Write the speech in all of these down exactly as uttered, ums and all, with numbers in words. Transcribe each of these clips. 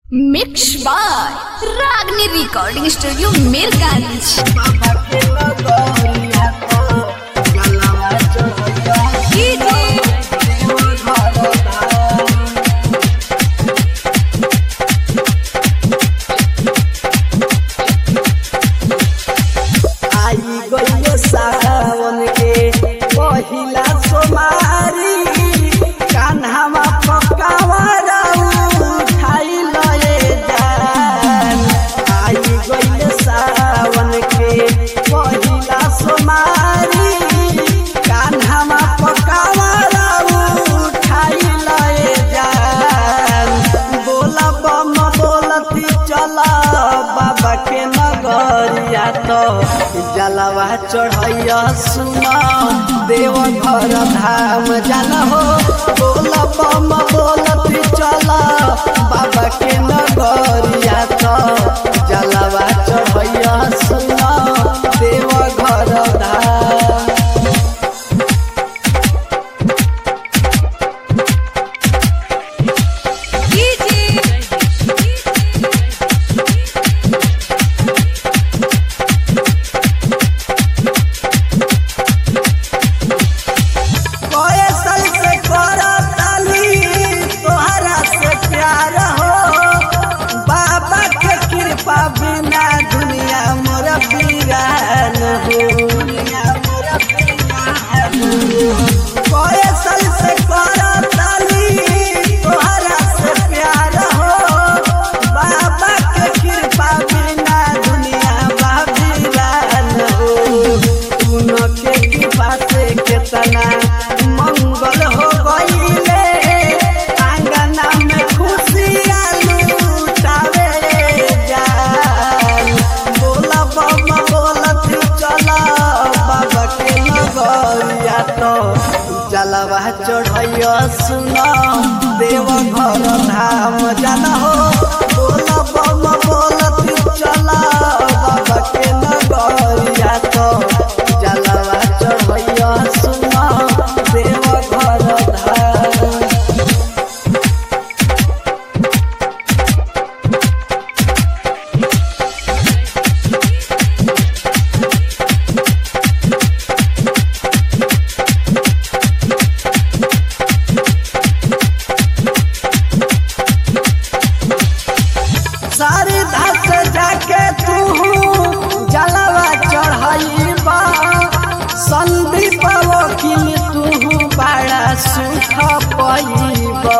Mix by Ragini recording studio Mirganj. Sawan के पहिला सोमारी कान्हावा पकावरा उठाई लए जान। आई गइल सावन के पहिला सोमारी कान्हावा पकावरा उठाई लए जान। बोला बम बोलती चला बाबा के नगरिया तो जलवा चढ़ैया सुना देव घर धाम जल हो। बोल बम बोलती चला बाबा के नगरिया तो जलवा चढ़ैया सुना देव घर धाम। मंगल हो गईले आंगना में खुशियाँ लुटावे जान। बोला बम बोलती चला बाबा के नगरिया तो जलवा चढ़ैया सुना देव घर धाम जाना हो। बोला बम बोलती चला बाबा के नगरिया तो जलवा चढ़ैया सुना देव घर धाम। सारी धस जाके तू जलवा चढ़ाइबा संदीप वकील तू बड़ा सुख पाइबा।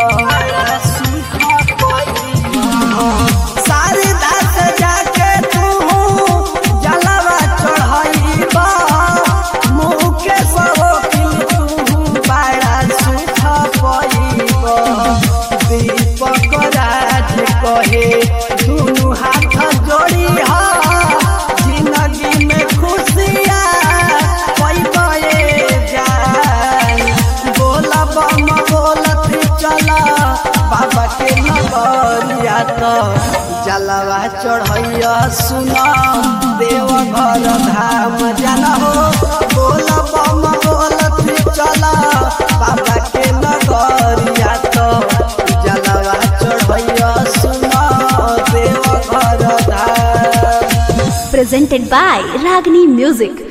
सारी धस जाके तू जलवा चढ़ाइबा मुकेश वकील तू बड़ा सुख पाइबा। दीपक राज कहे दुनू हाथ जोड़ी हा जिंदगी में खुशियाँ पाइबे जान। बोला बम बोलती चला बाबा के नगरिया तो जलवा चढ़ैया सुना देव घर धाम जाना हो। बोला बम बोलती चला बाबा के नगरिया तो जलवा चढ़ैया सुना देव घर धाम। Presented by Ragini Music।